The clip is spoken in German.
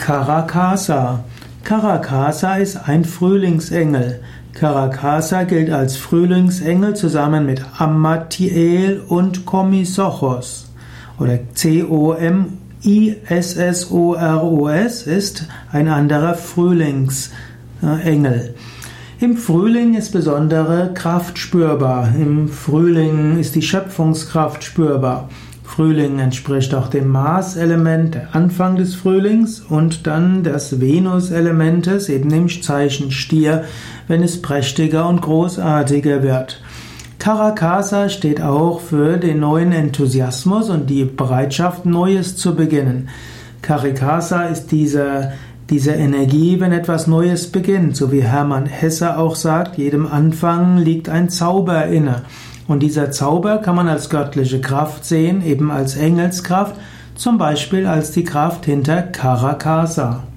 Karakasa. Karakasa ist ein Frühlingsengel. Karakasa gilt als Frühlingsengel zusammen mit Amathiel und Komisochos. Oder Komissoros ist ein anderer Frühlingsengel. Im Frühling ist besondere Kraft spürbar. Im Frühling ist die Schöpfungskraft spürbar. Frühling entspricht auch dem Mars-Element, der Anfang des Frühlings, und dann des Venus-Elementes, eben dem Zeichen Stier, wenn es prächtiger und großartiger wird. Karakasa steht auch für den neuen Enthusiasmus und die Bereitschaft, Neues zu beginnen. Karakasa ist diese Energie, wenn etwas Neues beginnt, so wie Hermann Hesse auch sagt, jedem Anfang liegt ein Zauber inne. Und dieser Zauber kann man als göttliche Kraft sehen, eben als Engelskraft, zum Beispiel als die Kraft hinter Karakasa.